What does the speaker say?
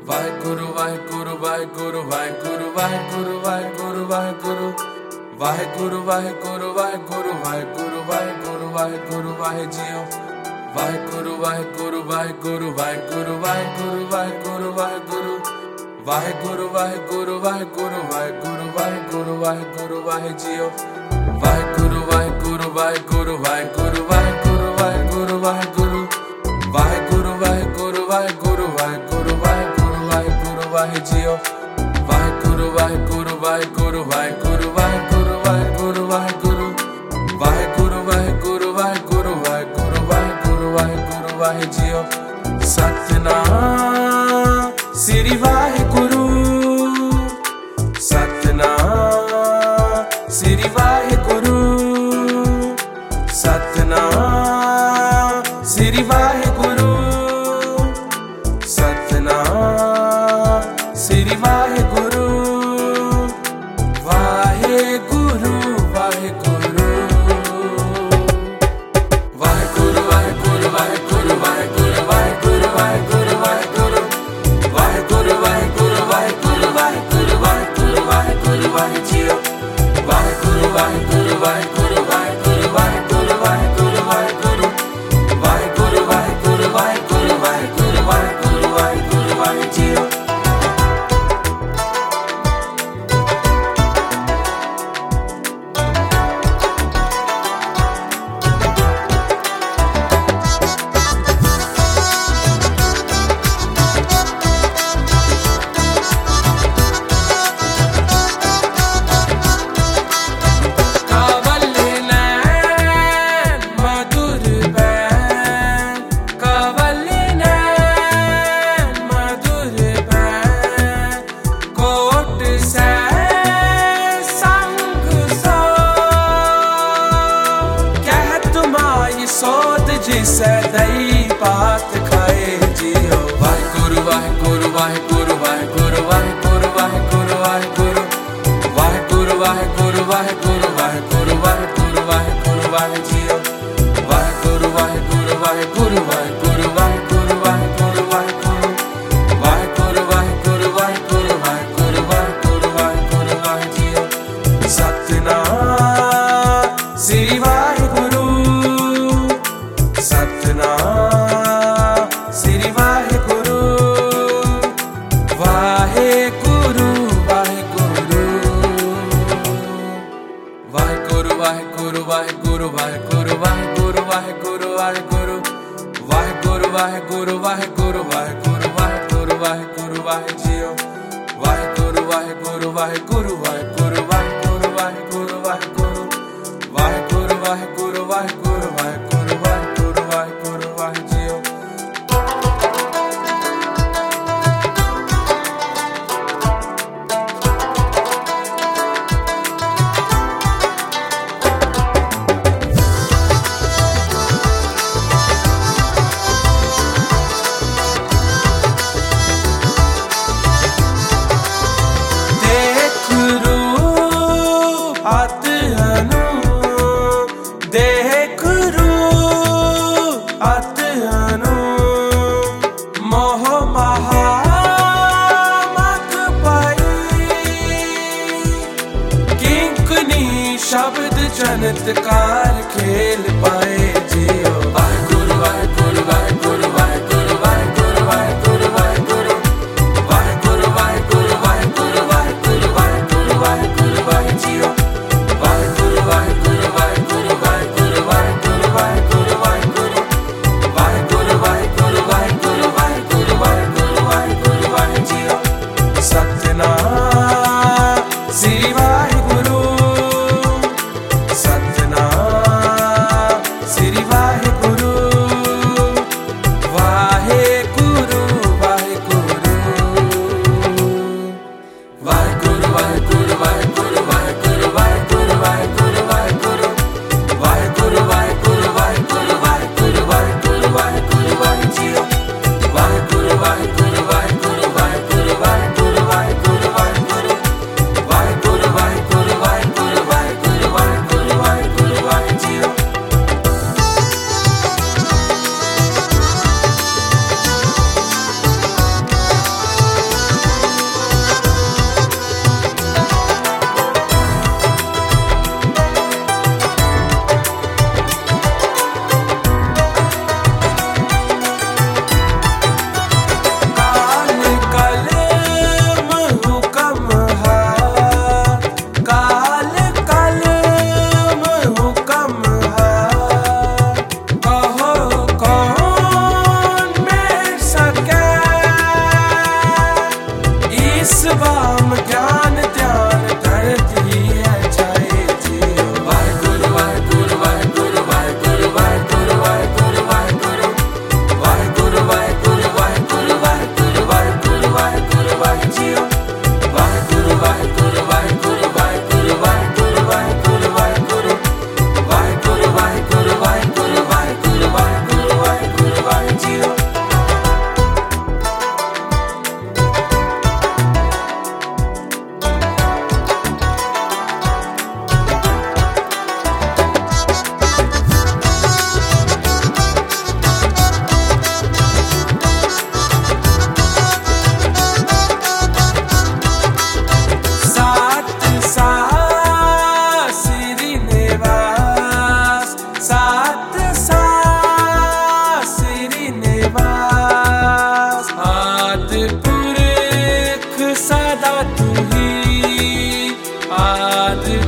ਵਾਹਿਗੁਰੂ ਵਾਹਿਗੁਰੂ ਵਾਹਿਗੁਰੂ ਵਾਹਿਗੁਰੂ ਵਾਹਿਗੁਰੂ ਵਾਹਿਗੁਰੂ ਵਾਹਿਗੁਰੂ ਵਾਹਿਗੁਰੂ ਵਾਹਿਗੁਰੂ ਵਾਹਿਗੁਰੂ ਵਾਹਿਗੁਰੂ ਵਾਹਿਗੁਰੂ ਵਾਹਿਗੁਰੂ ਵਾਹਿ ਜੀਓ ਵਾਹਿਗੁਰੂ ਵਾਹਿਗੁਰੂ ਵਾਹਿਗੁਰੂ ਵਾਹਿਗੁਰੂ ਵਾਹਿਗੁਰੂ ਵਾਹਿਗੁਰੂ ਵਾਹਿਗੁਰੂ ਵਾਹਿਗੁਰੂ ਵਾਹਿਗੁਰੂ ਵਾਹਿਗੁਰੂ ਵਾਹਿਗੁਰੂ ਵਾਹਿਗੁਰੂ ਵਾਹਿਗੁਰੂ ਵਾਹਿ ਜੀਓ ਵਾਹਿਗੁਰੂ ਵਾਹਿਗੁਰੂ ਵਾਹਿਗੁਰੂ ਵਾਹਿਗੁਰੂ ਵਾਹਿਗੁਰੂ ਵਾਹਿਗੁਰੂ ਵਾਹਿਗੁਰੂ ਵਾਹਿਗੁਰੂ ਵਾਹਿਗੁਰੂ ਵਾਹਿਗੁਰੂ ਵਾਹਿਗੁਰੂ ਵਾਹਿਗੁਰੂ ਵਾਹਿਗੁਰੂ ਵਾਹਿ ਜੀਓ ਵਾਹਿਗੁਰੂ ਵਾਹਿਗੁਰੂ ਵਾਹਿਗੁਰੂ ਵਾਹਿਗੁਰੂ ਵਾਹਿਗੁਰੂ ਵਾਹਿਗੁਰੂ ਵਾਹਿਗੁਰੂ ਵਾਹਿਗੁਰੂ ਵਾਹਿਗੁਰੂ ਵਾਹਿਗੁਰੂ ਵਾਹਿਗੁਰੂ ਵਾਹਿਗੁਰੂ ਵਾਹਿਗੁਰੂ ਵਾਹਿ ਜੀਓ ਸਤਿਨਾਮ ਸ੍ਰੀ ਵਾਹਿਗੁਰੂ ਸਤਿਨਾਮ ਸ੍ਰੀ ਵਾਹਿਗੁਰੂ ਸਤਿਨਾਮ ਸ੍ਰੀ ਵਾਹਿਗੁਰੂ ਸਤਿਨਾਮ ਸ੍ਰੀ ਵਾਹਿਗੁਰੂ ਵਾਹਿਗੁਰੂ ਵਾਹਿਗੁਰੂ ਵਾਹਿਗੁਰੂ ਵਾਹਿਗੁਰੂ ਵਾਹਿਗੁਰੂ ਵਾਹਿਗੁਰੂ ਵਾਹਿਗੁਰੂ ਵਾਹਿਗੁਰੂ ਵਾਹਿਗੁਰੂ ਵਾਹਿਗੁਰੂ ਵਾਹਿਗੁਰੂ ਵਾਹਿਗੁਰੂ ਵਾਹਿਗੁਰੂ ਵਾਹਿਗੁਰੂ ਵਾਹਿ ਜੀਓ ਵਾਹਿਗੁਰੂ ਵਾਹਿਗੁਰੂ ਵਾਹਿਗੁਰੂ ਵਾਹਿਗੁਰੂ ਵਾਹਿਗੁਰੂ ਵਾਹਿਗੁਰੂ ਵਾਹਿਗੁਰੂ ਵਾਹਿਗੁਰੂ ਵਾਹਿਗੁਰੂ ਵਾਹਿਗੁਰੂ ਵਾਹਿਗੁਰੂ ਵਾਹਿਗੁਰੂ ਵਾਹਿਗੁਰੂ ਵਾਹਿ ਜੀਓ जिसे दही पात खाए जियो वाहिगुरू वाहिगुरू वाहिगुरू वाहिगुरू वाहिगुरू वाहिगुरू वाहिगुरू वाहिगुरू वाहिगुरू वाहिगुरू वाहिगुरू वाहिगुरू वाहिगुरू वाहि जियो वाहिगुरू वाहिगुरू वाहिगुरू वाहिगुरू वाहिगुरू वाहिगुरू वाहिगुरू वाहिगुरू वाहिगुरू वाहिगुरू वाहिगुरू वाहिगुरू वाहिगुरू वाहि जियो सतनाम श्री वाहिगुरू सतनाम श्री वाहिगुरू वाहिगुरू वाहिगुरू वाहिगुरू वाहिगुरू वाहिगुरू वाहिगुरू वाहिगुरू वाहिगुरू वाहिगुरू वाहिगुरू वाहिगुरू वाहिगुरू वाहिगुरू वाहिगुरू वाहिगुरू वाहि जियो वाहिगुरू वाहिगुरू वाहिगुरू वाहिगुरू वाहिगुरू वाहिगुरू वाहिगुरू वाहिगुरू वाहिगुरू वाहिगुरू वाहिगुरू वाहिगुरू वाहिगुरू वाहि जियो शब्द चमत्कार खेल पाए जियो वाहिगुरू वाहिगुरू वाहिगुरू वाहिगुरू वाहिगुरू वाहिगुरू वाहिगुरू वाहिगुरू वाहिगुरू वाहिगुरू वाहिगुरू वाहिगुरू वाहिगुरू वाहि जियो वाहिगुरू वाहिगुरू वाहिगुरू वाहिगुरू वाहिगुरू वाहिगुरू वाहिगुरू वाहिगुरू वाहिगुरू वाहिगुरू वाहिगुरू वाहिगुरू वाहिगुरू वाहि जियो सतनाम श्री वाहिगुरू सतनाम श्री याद